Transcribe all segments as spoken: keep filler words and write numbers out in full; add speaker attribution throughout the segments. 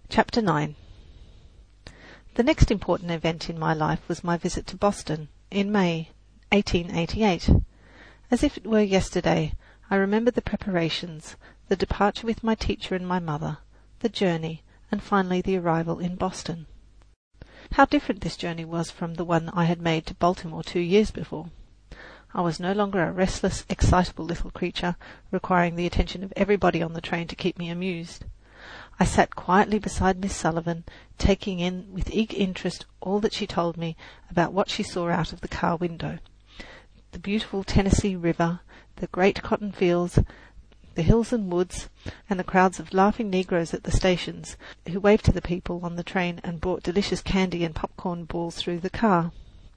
Speaker 1: Chapter nine. The next important event in my life was my visit to Boston in May eighteen eighty-eight. As if it were yesterday, I remember the preparations, the departure with my teacher and my mother, the journey, and finally the arrival in Boston. How different this journey was from the one I had made to Baltimore two years before. I was no longer a restless, excitable little creature, requiring the attention of everybody on the train to keep me amused. I sat quietly beside Miss Sullivan, taking in with eager interest all that she told me about what she saw out of the car window. The beautiful Tennessee River, the great cotton fields, the hills and woods, and the crowds of laughing negroes at the stations, who waved to the people on the train and brought delicious candy and popcorn balls through the car.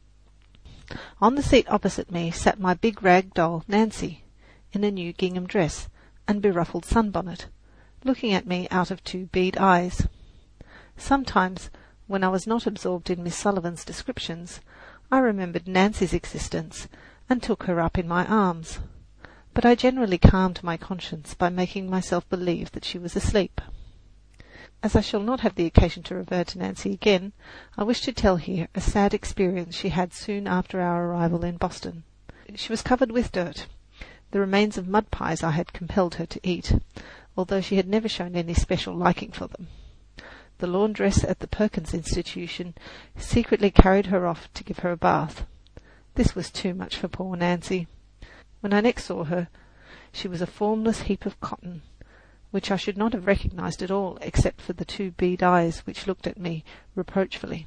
Speaker 1: On the seat opposite me sat my big rag doll, Nancy, in a new gingham dress and beruffled sunbonnet, looking at me out of two bead eyes. Sometimes, when I was not absorbed in Miss Sullivan's descriptions, I remembered Nancy's existence and took her up in my arms, but I generally calmed my conscience by making myself believe that she was asleep. As I shall not have the occasion to refer to Nancy again, I wish to tell here a sad experience she had soon after our arrival in Boston. She was covered with dirt, the remains of mud pies I had compelled her to eat, although she had never shown any special liking for them. The laundress at the Perkins Institution secretly carried her off to give her a bath. This was too much for poor Nancy. When I next saw her, she was a formless heap of cotton, which I should not have recognized at all except for the two bead eyes which looked at me reproachfully.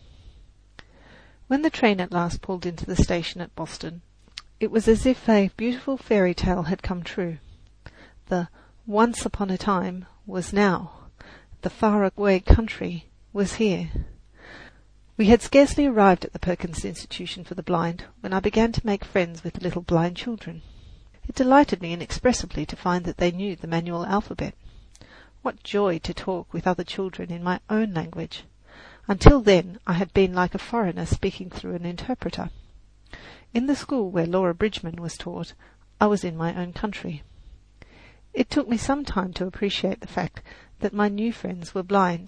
Speaker 1: When the train at last pulled into the station at Boston, it was as if a beautiful fairy tale had come true. The once upon a time was now. The far-away country was here. We had scarcely arrived at the Perkins Institution for the Blind when I began to make friends with the little blind children. It delighted me inexpressibly to find that they knew the manual alphabet. What joy to talk with other children in my own language! Until then I had been like a foreigner speaking through an interpreter. In the school where Laura Bridgman was taught, I was in my own country. It took me some time to appreciate the fact that my new friends were blind.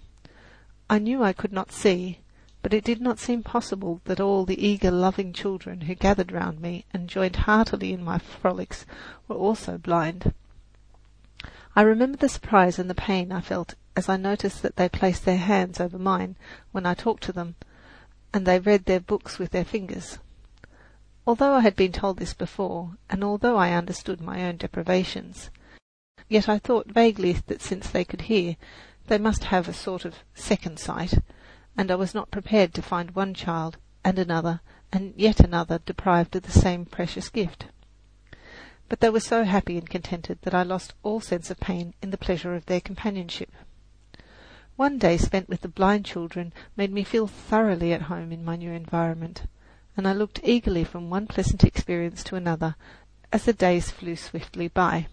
Speaker 1: I knew I could not see, but it did not seem possible that all the eager, loving children who gathered round me and joined heartily in my frolics were also blind. I remember the surprise and the pain I felt as I noticed that they placed their hands over mine when I talked to them, and they read their books with their fingers. Although I had been told this before, and although I understood my own deprivations, yet I thought vaguely that since they could hear, they must have a sort of second sight, and I was not prepared to find one child and another and yet another deprived of the same precious gift. But they were so happy and contented that I lost all sense of pain in the pleasure of their companionship. One day spent with the blind children made me feel thoroughly at home in my new environment, and I looked eagerly from one pleasant experience to another as the days flew swiftly by.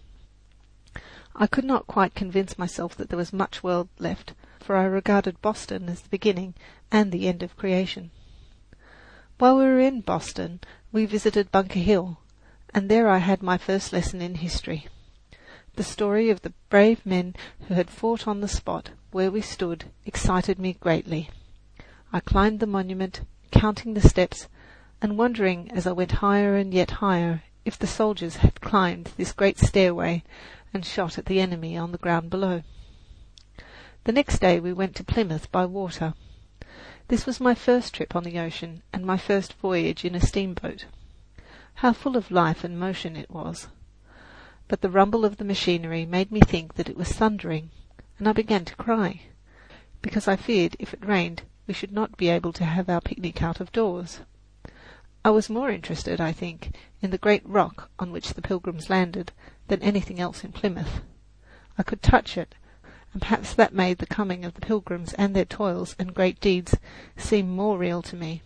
Speaker 1: I could not quite convince myself that there was much world left, for I regarded Boston as the beginning and the end of creation. While we were in Boston, we visited Bunker Hill, and there I had my first lesson in history. The story of the brave men who had fought on the spot where we stood excited me greatly. I climbed the monument, counting the steps, and wondering as I went higher and yet higher if the soldiers had climbed this great stairway and shot at the enemy on the ground below. The next day we went to Plymouth by water. This was my first trip on the ocean and my first voyage in a steamboat. How full of life and motion it was! But the rumble of the machinery made me think that it was thundering, and I began to cry, because I feared if it rained we should not be able to have our picnic out of doors. I was more interested, I think, in the great rock on which the Pilgrims landed than anything else in Plymouth. I could touch it, and perhaps that made the coming of the Pilgrims and their toils and great deeds seem more real to me.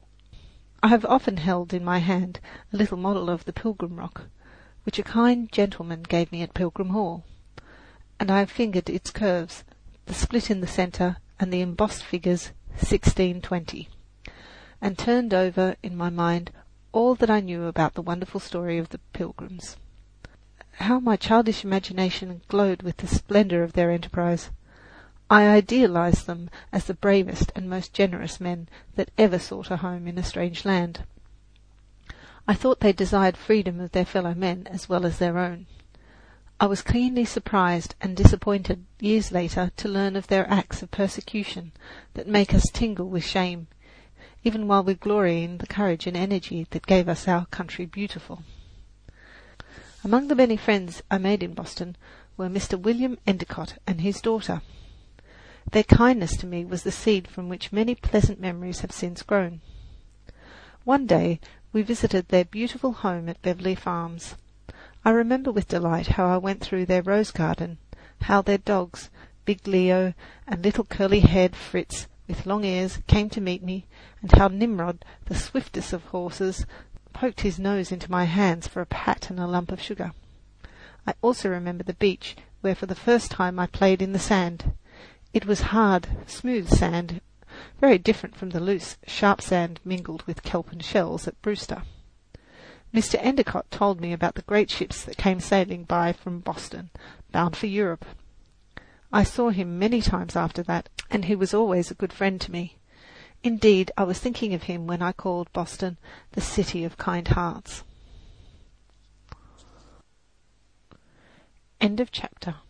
Speaker 1: I have often held in my hand a little model of the Pilgrim Rock, which a kind gentleman gave me at Pilgrim Hall, and I have fingered its curves, the split in the centre, and the embossed figures sixteen twenty. And turned over in my mind all that I knew about the wonderful story of the Pilgrims. How my childish imagination glowed with the splendour of their enterprise! I idealized them as the bravest and most generous men that ever sought a home in a strange land. I thought they desired freedom of their fellow men as well as their own. I was keenly surprised and disappointed years later to learn of their acts of persecution that make us tingle with shame, even while we glory in the courage and energy that gave us our country beautiful. Among the many friends I made in Boston were Mister William Endicott and his daughter. Their kindness to me was the seed from which many pleasant memories have since grown. One day we visited their beautiful home at Beverly Farms. I remember with delight how I went through their rose garden, how their dogs, Big Leo and little curly-haired Fritz with long ears, came to meet me, and how Nimrod, the swiftest of horses, poked his nose into my hands for a pat and a lump of sugar. I also remember the beach, where for the first time I played in the sand. It was hard, smooth sand, very different from the loose, sharp sand mingled with kelp and shells at Brewster. Mister Endicott told me about the great ships that came sailing by from Boston, bound for Europe. I saw him many times after that, and he was always a good friend to me. Indeed, I was thinking of him when I called Boston the city of kind hearts. End of chapter.